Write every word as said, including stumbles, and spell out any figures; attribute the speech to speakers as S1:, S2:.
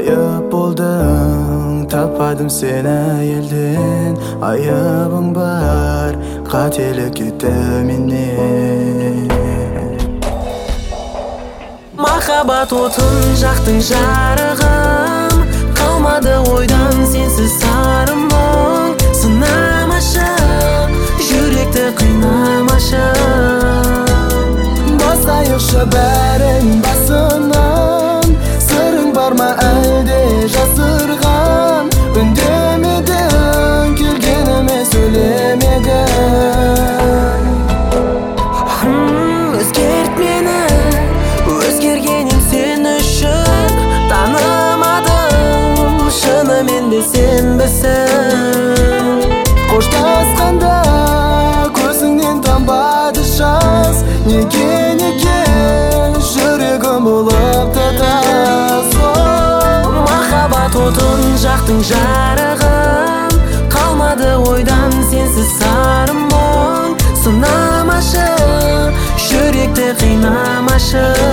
S1: Ayıp oldun, tapmadım seni elden. Ayıbın var, qatelik etdi meni.
S2: Махаббат отын жақтың жарығым, қалмады ойдан сенсіз сарым мұң. Сынамашы, жүректі қинамашы.
S1: Басайықшы бәрін басынан, сырың бар ма әлде жасырған? Үндемедің, келгеніме сөйлемегін.
S2: Өзгерт мені, өзгергенім сен үшін. Танымадым, шынымен де сенбісің.
S1: Қоштасқанда көзіңнен тамбады жас. Неге, неге жүрегім болып татас?
S2: Махаббат отын жақтың жарығым, қалмады ойдан сенсіз сарым мұң. Сынамашы, жүректі қинамашы.